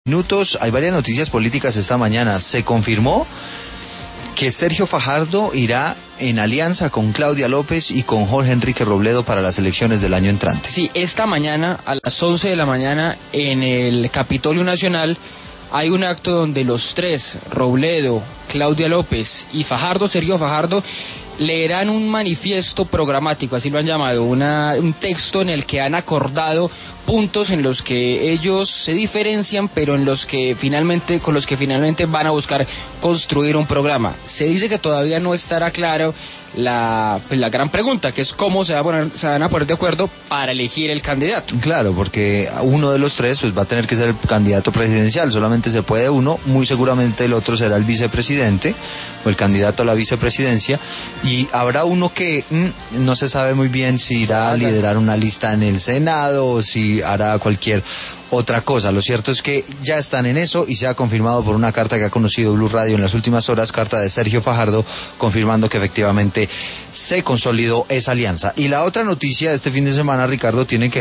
Minutos, hay varias noticias políticas esta mañana. Se confirmó que Sergio Fajardo irá en alianza con Claudia López y con Jorge Enrique Robledo para las elecciones del año entrante. Sí, esta mañana a las 11 de la mañana en el Capitolio Nacional hay un acto donde los tres, Robledo, Claudia López y Fajardo, Sergio Fajardo, leerán un manifiesto programático, así lo han llamado, un texto en el que han acordado puntos en los que ellos se diferencian, pero con los que finalmente van a buscar construir un programa. Se dice que todavía no estará claro la gran pregunta, que es cómo se van a poner de acuerdo para elegir el candidato. Claro, porque uno de los tres pues va a tener que ser el candidato presidencial, solamente se puede uno, muy seguramente el otro será el vicepresidente o el candidato a la vicepresidencia, y habrá uno que no se sabe muy bien si irá a liderar una lista en el Senado o si hará cualquier otra cosa. Lo cierto es que ya están en eso y se ha confirmado por una carta que ha conocido Blue Radio en las últimas horas, carta de Sergio Fajardo, confirmando que efectivamente se consolidó esa alianza. Y la otra noticia de este fin de semana, Ricardo, tiene que